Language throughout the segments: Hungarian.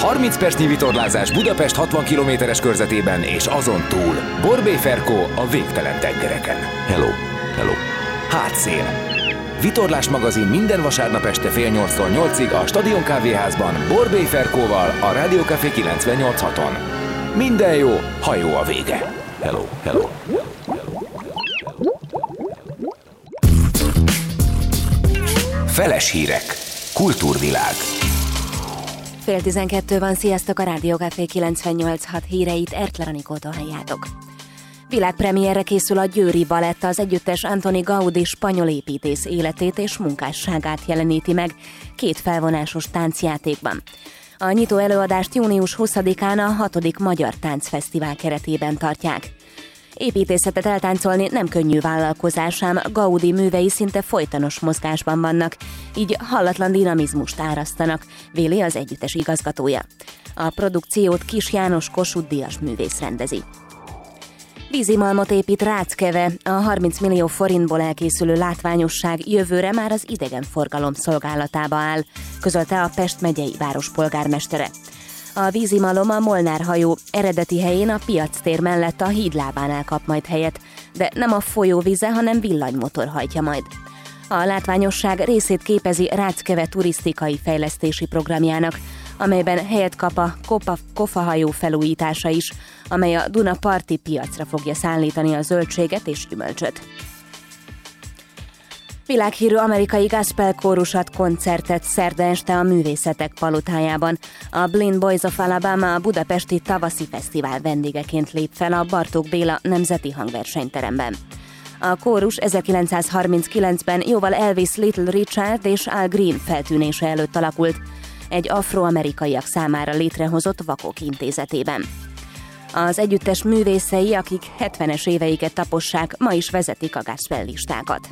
30 percnyi vitorlázás Budapest 60 km-es körzetében és azon túl. Borbély Ferkó a végtelen tengereken. Hello. Hátszél. Vitorlás magazin minden vasárnap este fél 8-tól 8-ig a Stadion Kávéházban Borbély Ferkóval a Rádió Café 98.6-on. Minden jó, ha jó a vége. Hello. Feles hírek. Kultúrvilág. 11:30 van, sziasztok, a Rádió Café 98.6 híreit Ertler Anikótól halljátok. Világpremierre készül a Győri Balett, az együttes Antoni Gaudí spanyol építész életét és munkásságát jeleníti meg 2 felvonásos táncjátékban. A nyitó előadást június 20-án a 6. Magyar Táncfesztivál keretében tartják. Építészetet eltáncolni nem könnyű vállalkozás, ám Gaudí művei szinte folytonos mozgásban vannak, így hallatlan dinamizmust árasztanak, véli az együttes igazgatója. A produkciót Kis János Kossuth-díjas művész rendezi. Vízimalmot épít Ráckeve, a 30 millió forintból elkészülő látványosság jövőre már az idegenforgalom szolgálatába áll, közölte a Pest megyei várospolgármestere. A vízimalom a Molnár-hajó eredeti helyén a Piactér mellett a hídlábánál kap majd helyet, de nem a folyó vize, hanem villanymotor hajtja majd. A látványosság részét képezi Ráckeve turisztikai fejlesztési programjának, amelyben helyet kap a kofahajó felújítása is, amely a Duna parti piacra fogja szállítani a zöldséget és gyümölcsöt. Világhírű amerikai gospel kórusat koncertet szerda este a Művészetek Palotájában. A Blind Boys of Alabama a budapesti tavaszi fesztivál vendégeként lép fel a Bartók Béla Nemzeti Hangversenyteremben. A kórus 1939-ben jóval Elvis Little Richard és Al Green feltűnése előtt alakult, egy afroamerikaiak számára létrehozott vakok intézetében. Az együttes művészei, akik 70-es éveiket tapossák, ma is vezetik a gospel listákat.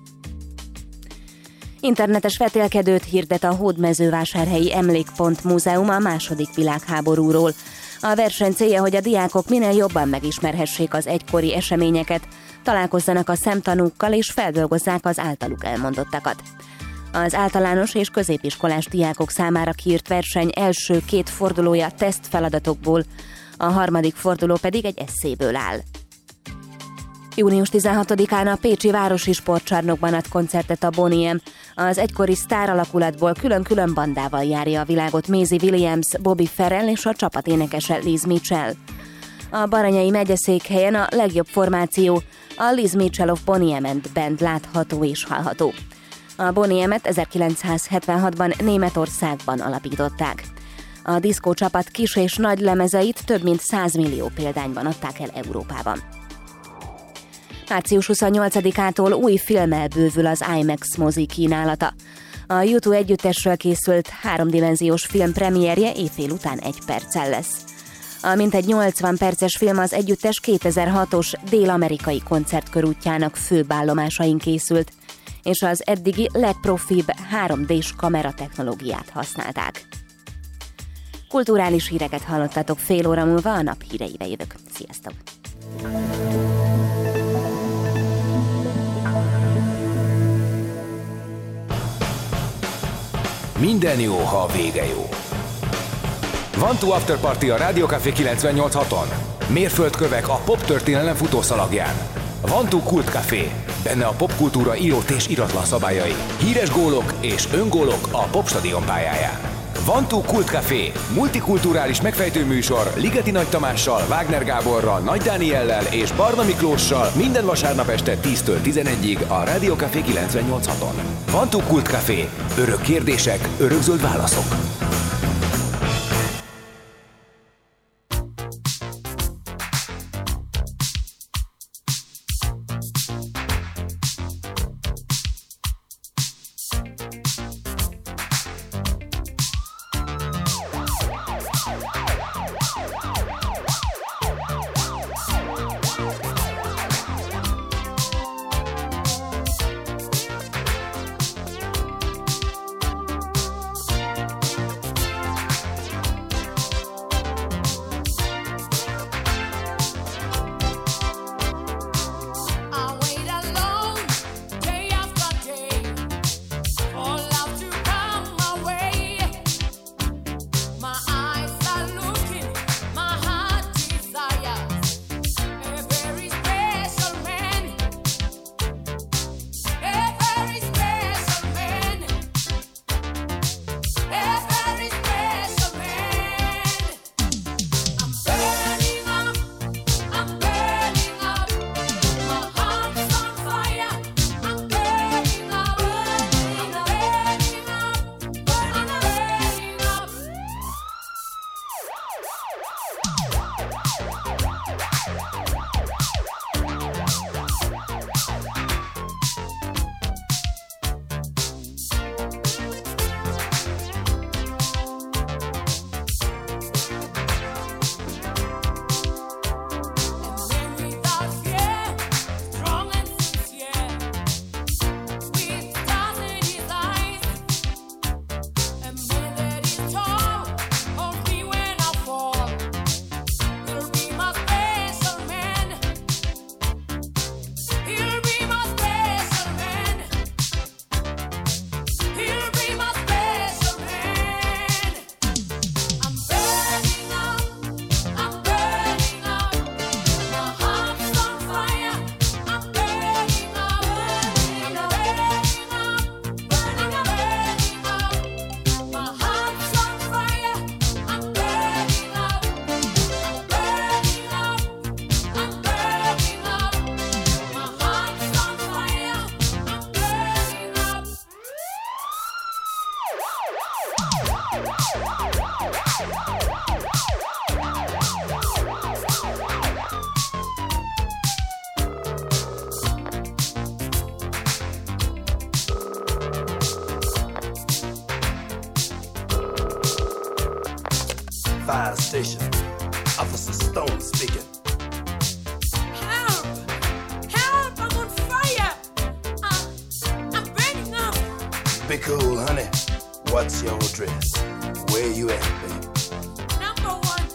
Internetes vetélkedőt hirdet a Hódmezővásárhelyi Emlékpont Múzeum a II. Világháborúról. A verseny célja, hogy a diákok minél jobban megismerhessék az egykori eseményeket, találkozzanak a szemtanúkkal és feldolgozzák az általuk elmondottakat. Az általános és középiskolás diákok számára kiírt verseny első 2 fordulója tesztfeladatokból, a 3. forduló pedig egy esszéből áll. Június 16-án a pécsi városi sportcsarnokban ad koncertet a Boney M. Az egykori sztáralakulatból külön-külön bandával járja a világot Maisie Williams, Bobby Farrell és a csapaténekese Liz Mitchell. A Baranyai megyeszékhelyen a legjobb formáció, a Liz Mitchell of Boney M Band látható és hallható. A Boney M-et 1976-ban Németországban alapították. A diszkó csapat kis és nagy lemezeit több mint 100 millió példányban adták el Európában. Március 28-ától új filmmel bővül az IMAX mozi kínálata. A U2 együttesről készült 3D-s film premierje éjfél után 1 perccel lesz. A mintegy 80 perces film az együttes 2006-os dél-amerikai koncertkörútjának főbb állomásain készült, és az eddigi legprofibb 3D-s kameratechnológiát használták. Kulturális híreket hallottatok, fél óra múlva a nap híreibe jövök. Sziasztok! Minden jó, ha a vége jó. Van to After Party a Rádió Café 98.6-on. Mérföldkövek a pop történelem futószalagján. Van to Kult Café. Benne a popkultúra írott és iratlan szabályai. Híres gólok és öngólok a Popstadion pályáján. Van to Kult Café. Multikulturális megfejtő műsor Ligeti Nagy Tamással, Wagner Gáborral, Nagy Dániellel és Barna Miklóssal minden vasárnap este 10-től 11-ig a Rádió Café 98.6-on. Van to Kult Café. Örök kérdések, örökzöld válaszok. fire station. Officer Stone speaking. Help! Help! I'm on fire! I'm burning up! Be cool, honey. What's your address? Where you at, baby? Number 1,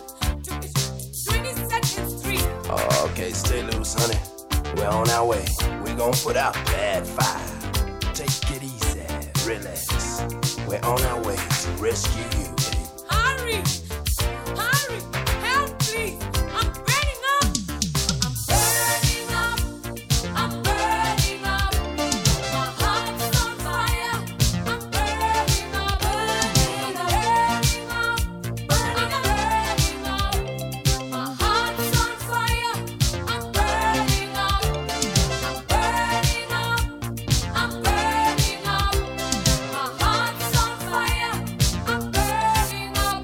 22nd Street. Okay, stay loose, honey. We're on our way. We're gonna put out bad fire. Take it easy. Relax. We're on our way to rescue you, baby. Hurry! Hurry! Help, please! I'm burning up! I'm burning up! I'm burning up! My heart's on fire! I'm burning up! Burning up! Burning up! Burning up! My heart's on fire! I'm burning up! I'm burning up! I'm burning up! My heart's on fire! I'm burning up!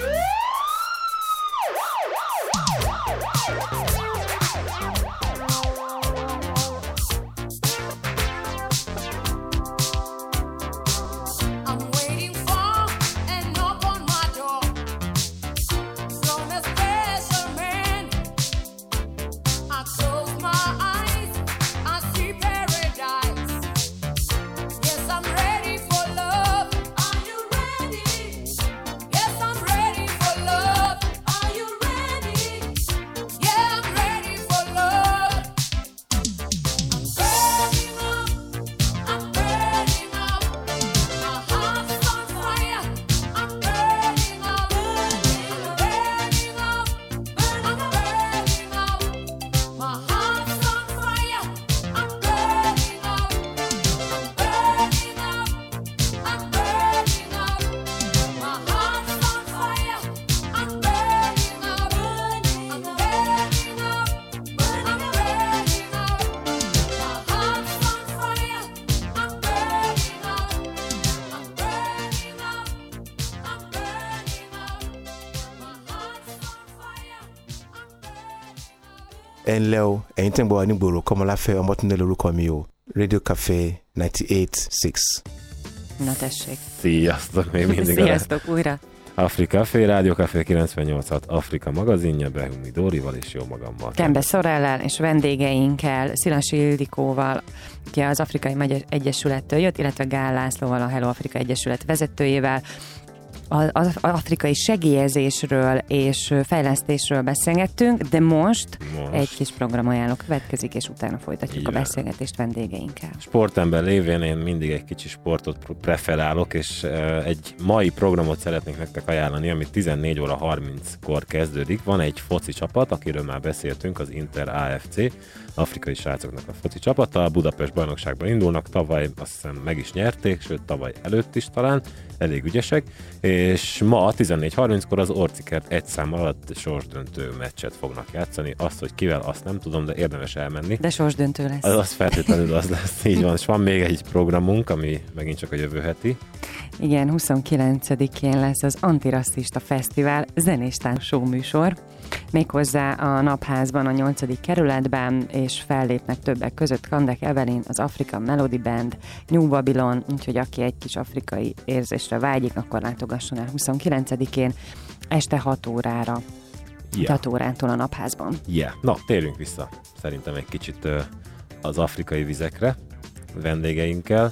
I'm waiting for an knock on my door from a special man. I close my eyes, I see paradise. Yes, I'm ready for love. Are you ready? Yes, I'm ready for love. Are you ready? Yeah, I'm ready for love. I'm burning up. My heart's on fire. I'm burning up. Burning up. I'm burning up. My heart's on fire. I'm burning up. I'm burning up. I'm burning up. My heart's on fire. I'm burning up. I'm burning up. I'm burning up. My heart's on fire. I'm burning up. I'm burning up. I'm burning up. My heart's on fire. I'm burning up. ẹ ǹlẹ́ o ẹ̀yin tẹ́ ń gbọ́ wa nígboro Kọ́mọláfẹ́ Ọmọ́túndé lórúkọ mi o Radio Café 98.6. Na tessék. Sziasztok, még mindig Sziasztok újra. Afrika Café, Rádió Café 98.6 Afrika magazinja, Behumi Dórival és jó magammal. Kembe Szorellel és vendégeinkkel, Szilasi Ildikóval, aki az Afrikai Egyesülettől jött, illetve Gál Lászlóval, a Hello Afrika Egyesület vezetőjével. Az afrikai segélyezésről és fejlesztésről beszélgettünk, de most egy kis programajánló következik, és utána folytatjuk a beszélgetést vendégeinkkel. Sportember lévén én mindig egy kicsi sportot preferálok, és egy mai programot szeretnék nektek ajánlani, ami 14 óra 30-kor kezdődik. Van egy foci csapat, akiről már beszéltünk, az Inter AFC, afrikai srácoknak a foci csapata, a Budapest bajnokságban indulnak, tavaly azt hiszem meg is nyerték, sőt tavaly előtt is talán, elég ügyesek, és ma 14:30-kor az Orcikert egy szám alatt sorsdöntő meccset fognak játszani. Azt, hogy kivel, azt nem tudom, de érdemes elmenni. De sorsdöntő lesz. Az feltétlenül az lesz, így van. És van még egy programunk, ami megint csak a jövő heti. Igen, 29-én lesz az Antirasszista Fesztivál zenés show műsor. Méghozzá a Napházban, a 8. kerületben, és fellépnek többek között Kandek Evelyn, az African Melody Band, New Babylon, úgyhogy aki egy kis afrikai érzésre vágyik, akkor látogasson el 29-én este 6 órára. 6 órától a Napházban. Na, térjünk vissza szerintem egy kicsit az afrikai vizekre vendégeinkkel.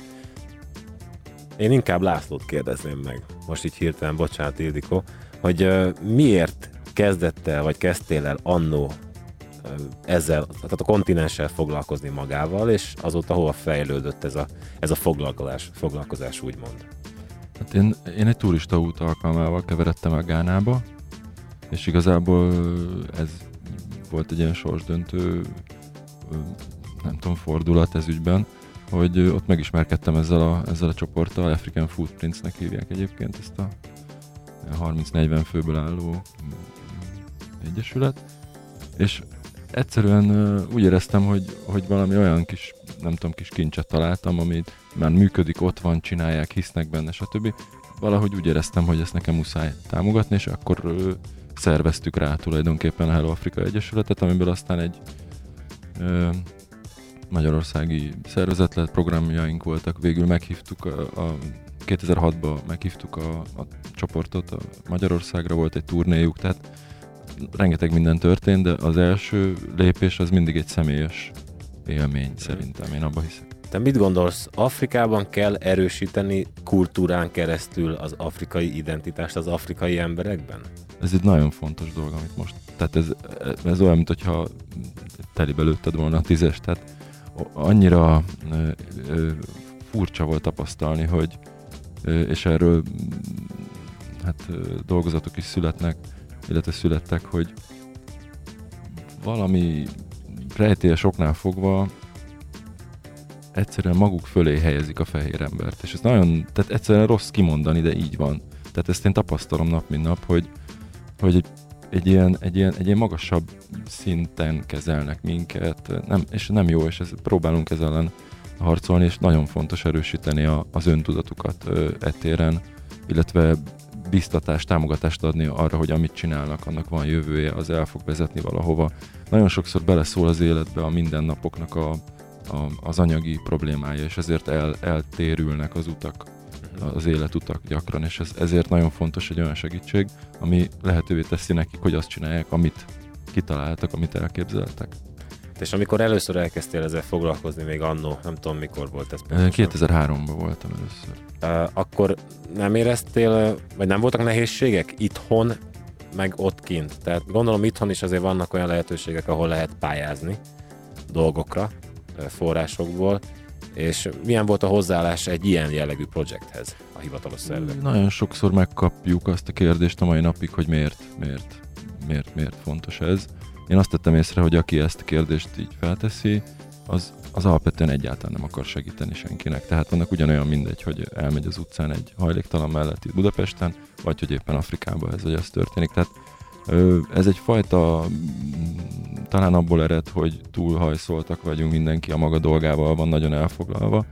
Én inkább Lászlót kérdezném meg, most így hirtelen, bocsánat Ildikó, hogy miért kezdtél el annó ezzel, tehát a kontinenssel foglalkozni magával, és azóta hova fejlődött ez a foglalkozás úgymond? Hát én egy turista út alkalmával keveredtem el Gánába, és igazából ez volt egy ilyen sorsdöntő, nem tudom, fordulat ez ügyben, hogy ott megismerkedtem ezzel a csoporttal, African Footprintsnek hívják egyébként ezt a 30-40 főből álló egyesület, és egyszerűen úgy éreztem, hogy valami olyan kis, nem tudom, kis kincset találtam, amit már működik, ott van, csinálják, hisznek benne, stb. Valahogy úgy éreztem, hogy ezt nekem muszáj támogatni, és akkor szerveztük rá tulajdonképpen a Hello Afrika Egyesületet, amiből aztán egy magyarországi szervezet lett, programjaink voltak, végül meghívtuk a 2006-ban meghívtuk a csoportot, a Magyarországra volt egy turnéjuk, tehát rengeteg minden történt, de az első lépés az mindig egy személyes élmény szerintem, én abban hiszek. Te mit gondolsz, Afrikában kell erősíteni kultúrán keresztül az afrikai identitást az afrikai emberekben? Ez egy nagyon fontos dolog, amit most... Tehát ez olyan, mint hogyha telibe lőtted volna a 10-es, tehát annyira furcsa volt tapasztalni, hogy és erről dolgozatok is születnek, illetve születtek, hogy valami rejtélyes oknál fogva egyszerűen maguk fölé helyezik a fehér embert. És ez nagyon, tehát egyszerűen rossz kimondani, de így van. Tehát ezt én tapasztalom nap, mint nap, hogy egy ilyen magasabb szinten kezelnek minket, és nem jó, és próbálunk ezzel ellen harcolni, és nagyon fontos erősíteni az öntudatukat ettéren, illetve biztatást, támogatást adni arra, hogy amit csinálnak, annak van jövője, az el fog vezetni valahova. Nagyon sokszor beleszól az életbe a mindennapoknak az anyagi problémája, és ezért eltérülnek az utak, az életutak gyakran, és ezért nagyon fontos egy olyan segítség, ami lehetővé teszi nekik, hogy azt csinálják, amit kitaláltak, amit elképzeltek. És amikor először elkezdtél ezzel foglalkozni, még annó, nem tudom mikor volt ez. 2003-ban voltam először. Akkor nem éreztél, vagy nem voltak nehézségek itthon, meg ott kint? Tehát gondolom itthon is azért vannak olyan lehetőségek, ahol lehet pályázni dolgokra, forrásokból, és milyen volt a hozzáállás egy ilyen jellegű projekthez a hivatalos szervek? Nagyon sokszor megkapjuk azt a kérdést a mai napig, hogy miért fontos ez. Én azt tettem észre, hogy aki ezt a kérdést így felteszi, az alapvetően egyáltalán nem akar segíteni senkinek. Tehát annak ugyanolyan mindegy, hogy elmegy az utcán egy hajléktalan mellett itt Budapesten, vagy hogy éppen Afrikában ez történik. Tehát ez egyfajta talán abból ered, hogy túlhajszoltak vagyunk, mindenki a maga dolgával van nagyon elfoglalva.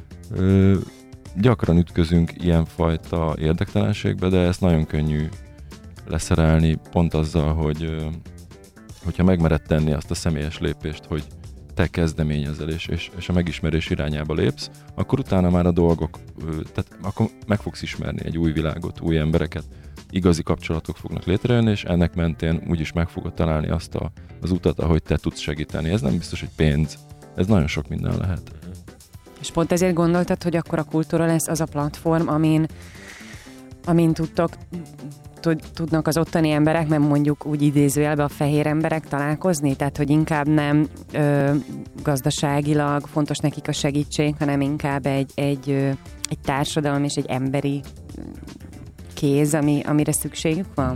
Gyakran ütközünk ilyenfajta érdektelenségbe, de ezt nagyon könnyű leszerelni pont azzal, hogyha megmered tenni azt a személyes lépést, hogy te kezdeményezel és a megismerés irányába lépsz, akkor utána már a dolgok, tehát akkor meg fogsz ismerni egy új világot, új embereket, igazi kapcsolatok fognak létrejönni, és ennek mentén úgyis meg fogod találni azt az utat, ahogy te tudsz segíteni. Ez nem biztos, hogy pénz, ez nagyon sok minden lehet. És pont ezért gondoltad, hogy akkor a kultúra lesz az a platform, amin tudnak az ottani emberek, mert mondjuk úgy idézőjelben a fehér emberek találkozni, tehát hogy inkább nem gazdaságilag fontos nekik a segítség, hanem inkább egy társadalom és egy emberi kéz, amire szükségük van?